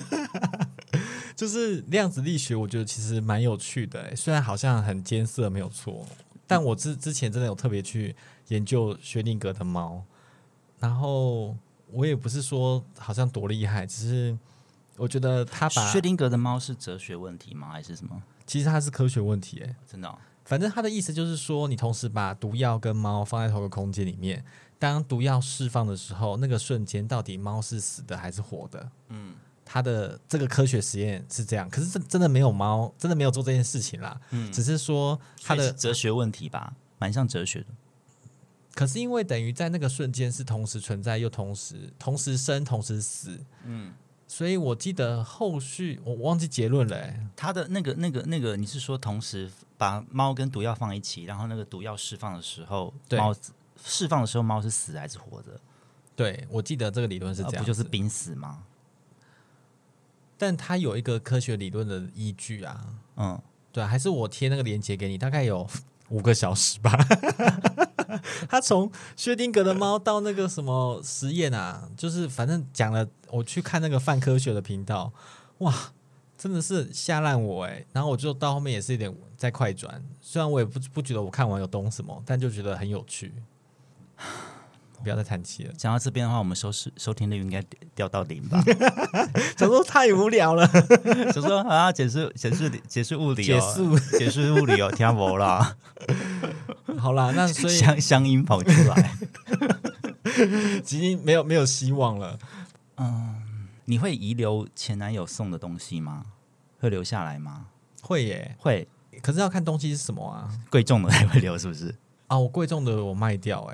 就是量子力学，我觉得其实蛮有趣的虽然好像很艰涩没有错，但我之前真的有特别去研究薛定谔的猫，然后我也不是说好像多厉害，只是我觉得他把薛定谔的猫是哲学问题吗？还是什么？ 其实它是科学问题真的反正他的意思就是说，你同时把毒药跟猫放在同一个空间里面，当毒药释放的时候，那个瞬间到底猫是死的还是活的？他的这个科学实验是这样，可是真的没有猫，真的没有做这件事情啦。只是说他的哲学问题吧，蛮像哲学的。 可是因为等于在那个瞬间是同时存在又同时生同时死，所以我记得后续我忘记结论了他的那个，你是说同时把猫跟毒药放一起，然后那个毒药释放的时候，猫释放的时候猫是死还是活的？ 对，我记得这个理论是这样， 不就是濒死吗？ 但它有一个科学理论的依据啊。对，还是我贴那个链接给你，大概有5个小时吧。他从薛定谔的猫到那个什么实验啊，就是反正讲了，我去看那个泛科学的频道，哇，真的是吓烂我然后我就到后面也是有点在快转，虽然我也不觉得我看完有懂什么，但就觉得很有趣。不要再叹气了。 讲到这边的话，我们收听率应该掉到0吧？ 想说太无聊了， 想说解释物理解释物理听不啦。 好啦，那所以乡音跑出来， 已经没有希望了。 你会遗留前男友送的东西吗？会留下来吗？ 会耶， 会。 可是要看东西是什么啊？ 贵重的才会留，是不是？ 我贵重的我卖掉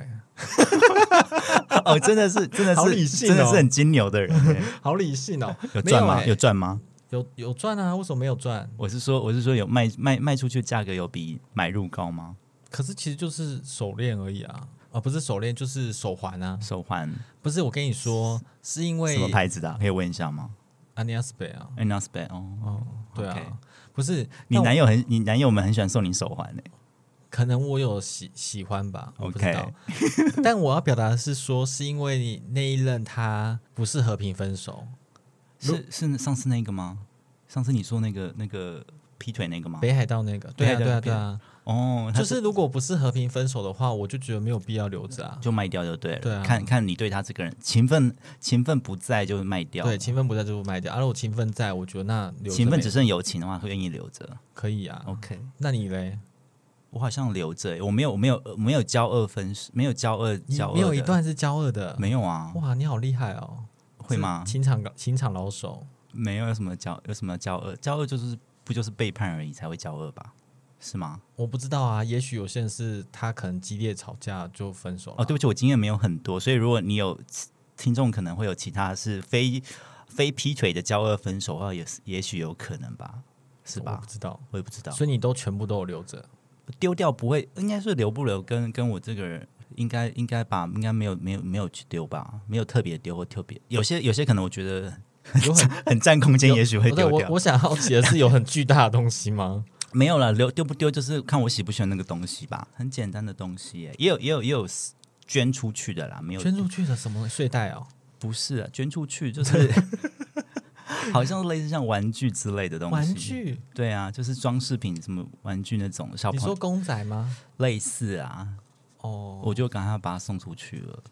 真的是好理性真的是很金牛的人好理性有赚吗？有赚吗？ 有赚啊，为什么没有赚？ 我是说有卖出去的价格有比买入高吗？ 可是其实就是手链而已啊，不是手链就是手环啊。 手环不是，我跟你说是因为什么牌子的可以问一下吗 ？Aniasbe 啊 ，Aniasbe 对啊， okay. 不是你男友们很喜欢送你手环可能我有喜欢吧，我不知道。但我要表达的是说，是因为你那一任他不是和平分手， 是上次那个吗？上次你说那个劈腿那个吗？ 北海道那个，对啊。就是如果不是和平分手的话，我就觉得没有必要留着啊， 就卖掉就对了。 对啊， 看你对他这个人情分不在就卖掉。 对，情分不在就卖掉。如果情分在，我觉得那留着情分只剩友情的话，会愿意留着。 可以啊 ，OK。 那你嘞？ 我好像留着，我没有交恶分，没有交恶， 没有一段是交恶的， 没有啊。 哇，你好厉害哦！ 会吗？ 情场老手。 没有什么交恶，交恶不就是背叛而已才会交恶吧？是吗？ 我不知道啊，也许有些人是他可能激烈吵架就分手了。 对不起，我经验没有很多，所以如果你有听众可能会有其他是非劈腿的交恶分手的话，也许有可能吧？是吧？ 我不知道， 我也不知道。 所以你都全部都有留着？ 丢掉不会，应该是留不留跟我这个人应该吧，应该没有去丢吧，没有特别丢或特别，有些可能我觉得很占空间，也许会丢掉。 我想好奇的是，有很巨大的东西吗？ 没有了，丢不丢就是看我喜不喜欢那个东西吧，很简单的东西耶，也有捐出去的啦，没有捐出去的什么睡袋哦？ 不是啊，捐出去就是好像类似像玩具之类的东西。 玩具？ 对啊，就是装饰品，什么玩具那种小朋友。 你说公仔吗？ 类似啊，我就赶快把它送出去了，因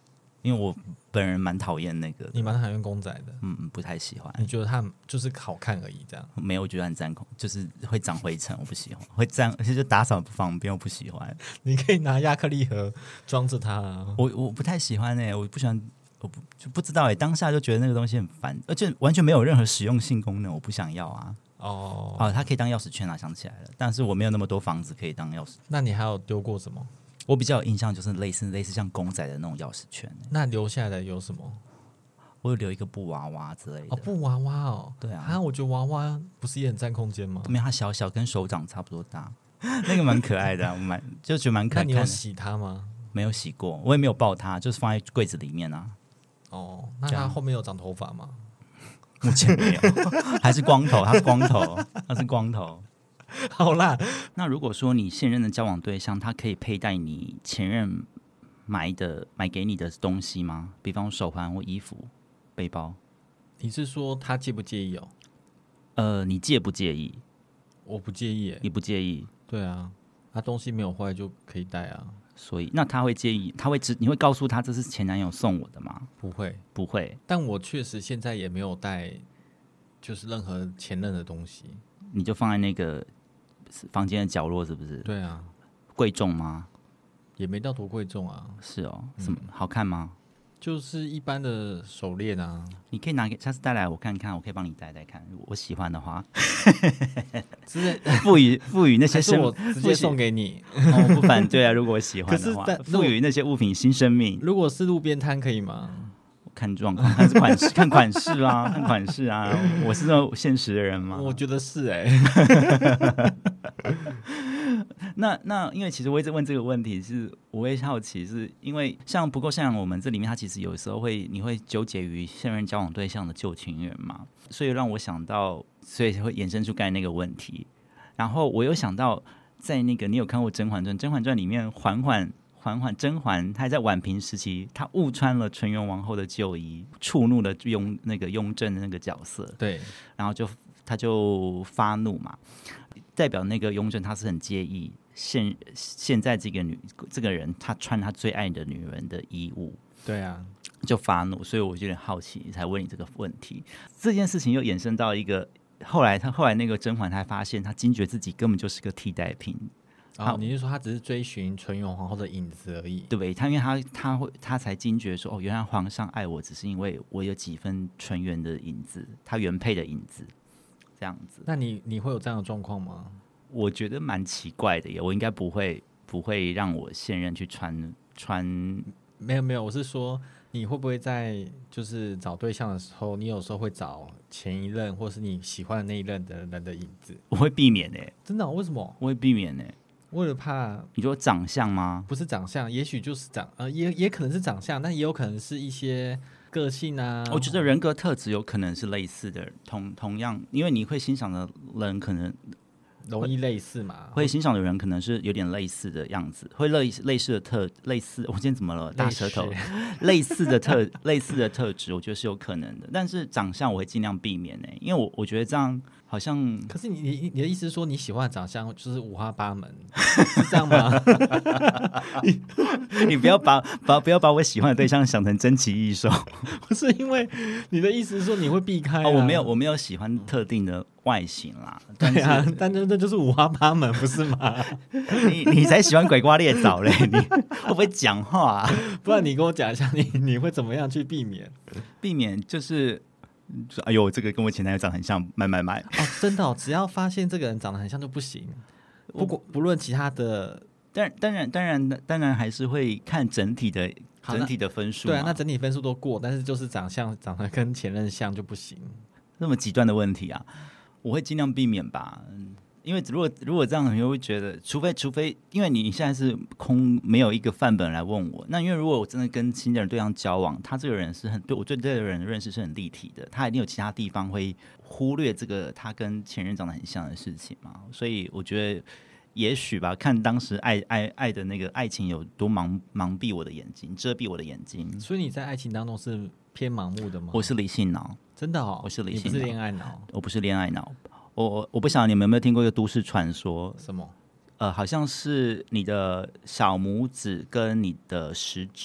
因为我本人蛮讨厌那个。 你蛮讨厌公仔的？ 不太喜欢。 你觉得它就是好看而已，这样？ 没有，我觉得很占空，就是会长灰尘，我不喜欢。会占，就打扫不方便，我不喜欢。 你可以拿亚克力盒装着它啊。 我不太喜欢我不喜欢。我就不知道当下就觉得那个东西很烦，而且完全没有任何实用性功能，我不想要啊。它可以当钥匙圈啊，想起来了，但是我没有那么多房子可以当钥匙。 那你还有丢过什么？ 我比较有印象就是类似像公仔的那种钥匙圈。 那留下来的有什么？ 我有留一个布娃娃之类的。 布娃娃哦。 对啊。 我觉得娃娃不是也很占空间吗？ 没有，它小小跟手掌差不多大，那个蛮可爱的，就觉得蛮可爱的。 那你有洗它吗？ 没有洗过，我也没有抱它，就是放在柜子里面啊。 那它后面有长头发吗？ 目前没有，还是光头，他是光头。 好啦， 那如果说你现任的交往对象，他可以佩戴你前任买给你的东西吗？比方手环或衣服、背包。 你是说他介不介意你介不介意？ 我不介意你不介意？ 对啊，他东西没有坏就可以带啊。 所以，那他会介意？你会告诉他这是前男友送我的吗？ 不会。但我确实现在也没有带，就是任何前任的东西。 你就放在那个房间的角落，是不是？ 对啊。 贵重吗？ 也没到多贵重啊。 是哦。什么好看吗？ 就是一般的手链啊。 你可以下次带来我看看，我可以帮你戴戴看，如果我喜欢的话。赋予那些生， 我直接送给你。 我不反对啊，如果我喜欢的话，赋予那些物品新生命。 如果是路边摊可以吗？ 看状况，看款式啊，看款式啊。我是那种现实的人吗？ 我觉得是那因为其实我一直问这个问题，是我会好奇，是因为像不够善良我们这里面，他其实有时候你会纠结于现任交往对象的旧情人嘛，所以让我想到，所以会衍生出刚才那个问题。然后我又想到，在那个你有看过《甄嬛传》？《甄嬛传》里面甄嬛她在婉嫔时期，她误穿了纯元王后的旧衣，触怒了雍正的那个角色。 对， 然后她就发怒嘛。代表那个雍正他是很介意现在这个人他穿他最爱的女人的衣物， 对啊， 就发怒，所以我有点好奇才问你这个问题。这件事情又衍生到一个后来那个甄嬛才发现，他惊觉自己根本就是个替代品。 你是说他只是追寻纯元皇后的影子而已？ 对，因为他才惊觉说，原来皇上爱我只是因为我有几分纯元的影子，他原配的影子。这样子， 那你会有这样的状况吗？ 我觉得蛮奇怪的耶，我应该不会让我现任去穿。 没有，我是说你会不会在就是找对象的时候，你有时候会找前一任或是你喜欢的那一任的人的影子？ 我会避免耶。 真的？为什么？ 我会避免耶。 为了怕。 你说长相吗？ 不是长相，也许就是也可能是长相，但也有可能是一些个性啊。 我觉得人格特质有可能是类似的，同样，因为你会欣赏的人可能容易类似嘛， 会欣赏的人可能是有点类似的样子，会类似的我今天怎么了？大舌头，类似的特质，我觉得是有可能的。但是长相我会尽量避免因为我觉得这样好像。 可是你的意思是说你喜欢的长相就是五花八门，是这样吗？ 你不要把我喜欢的对象想成珍奇异兽。 不是，因为你的意思是说你会避开我没有喜欢特定的外形啦。 对啊，但这就是五花八门，不是吗？ 你才喜欢鬼瓜裂枣嘞！你会不会讲话不然你跟我讲一下，你会怎么样去避免？ 避免就是哎呦，这个跟我前男友长得很像，买真的只要发现这个人长得很像就不行，不论其他的。 当然还是会看整体的分数。 对啊，那整体分数都过，但是就是长得跟前任像就不行。 那么极端的问题啊，我会尽量避免吧。因为如果这样，你会觉得，除非，因为你现在是没有一个范本来问我。那因为如果我真的跟新的对象交往，他这个人我对这个人的认识是很立体的，他一定有其他地方会忽略这个他跟前任长得很像的事情嘛。所以我觉得。也许吧，看当时爱的那个爱情有多蒙蔽我的眼睛，遮蔽我的眼睛。 所以你在爱情当中是偏盲目的吗？ 我是理性脑， 真的哦， 我是理性脑， 你不是恋爱脑。 我不是恋爱脑。我不晓得你们有没有听过一个都市传说？ 什么？ 好像是你的小拇指跟你的食指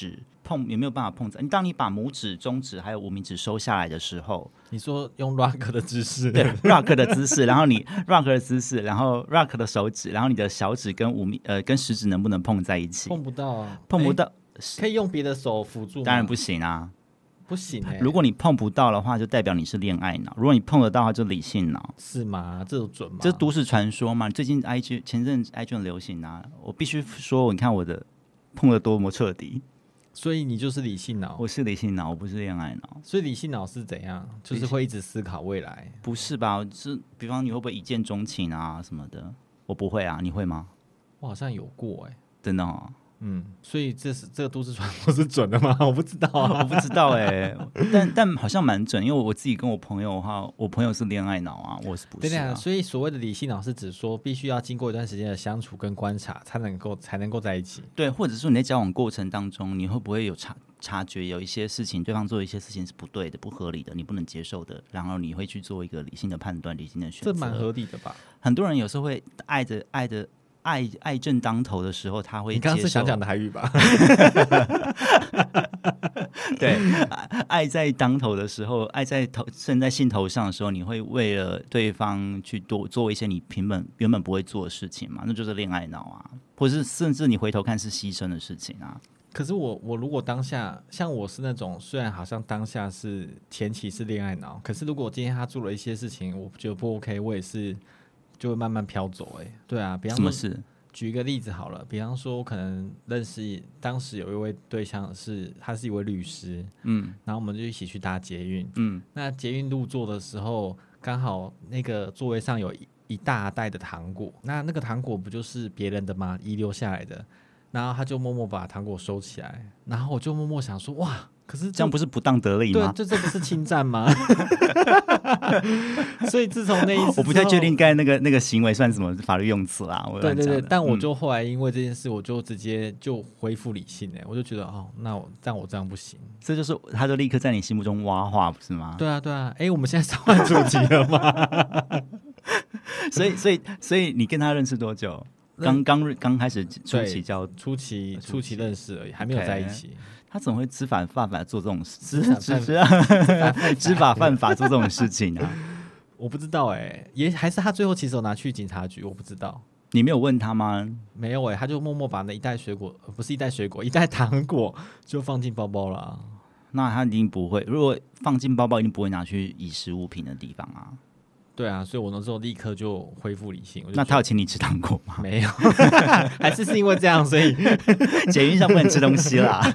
有没有办法碰在你？当你把拇指、中指还有无名指收下来的时候， 你说用 rock 的姿势， 对 rock 的姿势，然后你 rock 的姿势，然后 rock 的手指，然后你的小指跟食指能不能碰在一起？ 碰不到啊， 碰不到， 可以用别的手辅助吗？ 当然不行啊。 不行如果你碰不到的话，就代表你是恋爱脑；如果你碰得到的话，就理性脑。 是吗？这种准吗？ 这是都市传说嘛？最近前阵 IG 很流行啊，我必须说，你看我的碰得多么彻底。 所以你就是理性脑？ 我是理性脑，我不是恋爱脑。 所以理性脑是怎样？就是会一直思考未来？ 不是吧？是比方你会不会一见钟情啊什么的？我不会啊，你会吗？ 我好像有过真的哦。 所以这个都市传说是准的吗？我不知道啊， 我不知道但好像蛮准，因为我自己跟我朋友的话，我朋友是恋爱脑啊，我是不是啊？ 对，所以所谓的理性脑是指说，必须要经过一段时间的相处跟观察，才能够在一起。 对，或者说你在交往过程当中，你会不会有察觉有一些事情，对方做一些事情是不对的、不合理的，你不能接受的，然后你会去做一个理性的判断、理性的选择， 这蛮合理的吧？ 很多人有时候会爱正当头的时候，他会接受。 你刚刚是想讲的台语吧？ 对，爱在当头的时候，爱在正在兴头上的时候，你会为了对方去多做一些你原本不会做的事情嘛？那就是恋爱脑啊，或是甚至你回头看是牺牲的事情啊。 可是我如果当下像我是那种虽然好像当下是前期是恋爱脑，可是如果今天他做了一些事情，我觉得不 OK， 我也是就会慢慢飘走。对啊，比方说什么事？ 举一个例子好了，比方说我可能认识当时有一位对象他是一位律师，然后我们就一起去搭捷运，那捷运入座的时候，刚好那个座位上有一大袋的糖果，那个糖果不就是别人的吗？遗留下来的，然后他就默默把糖果收起来，然后我就默默想说，哇，可是这样不是不当得利吗？ 对，这不是侵占吗？所以自从那一次， 我不太确定刚才那个行为算什么法律用词啦。 对，但我就后来因为这件事，我就直接就恢复理性我就觉得那我这样不行。 这就是他就立刻在你心目中挖话，不是吗？ 对啊，我们现在是换主题了吗？ 所以你跟他认识多久？刚开始初期认识而已，还没有在一起。 他怎么会知法犯法做这种事？知法犯法做这种事情啊？ 我不知道也还是他最后其实有拿去警察局，我不知道。 你没有问他吗？ 没有他就默默把那一袋水果，不是一袋水果，一袋糖果就放进包包了。 那他一定不会，如果放进包包，一定不会拿去遗失物品的地方啊。 对啊，所以我那时候立刻就恢复理性。 那他有请你吃糖果吗？ 没有，还是因为这样，所以捷运上不能吃东西啦。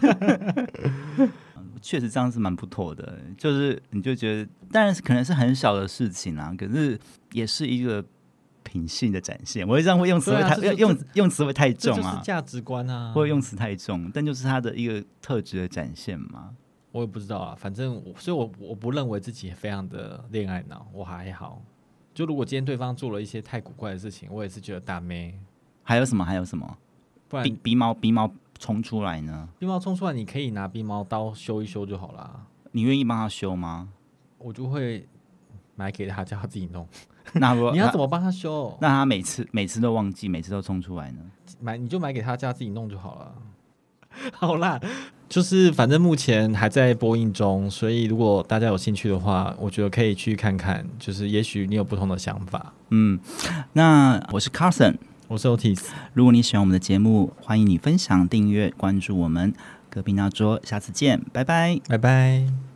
确实这样是蛮不妥的，就是你就觉得，当然可能是很小的事情啦，可是也是一个品性的展现。我这样会用词会用词会太重啊， 这就是价值观啊， 或者用词太重，但就是他的一个特质的展现嘛。 我也不知道啊，反正所以我不认为自己非常的恋爱脑，我还好。就如果今天对方做了一些太古怪的事情，我也是觉得大妹。 还有什么？不然鼻毛冲出来呢？ 鼻毛冲出来，你可以拿鼻毛刀修一修就好啦。 你愿意帮他修吗？ 我就会买给他，叫他自己弄。 那你要怎么帮他修？ 那他每次都忘记，每次都冲出来呢？ 你就买给他，叫他自己弄就好了。好啦，就是反正目前还在播映中，所以如果大家有兴趣的话，我觉得可以去看看，就是也许你有不同的想法。 那我是 Carson， 我是 Otis。 如果你喜欢我们的节目，欢迎你分享、订阅、关注我们隔壁那桌，下次见，拜拜， 拜拜。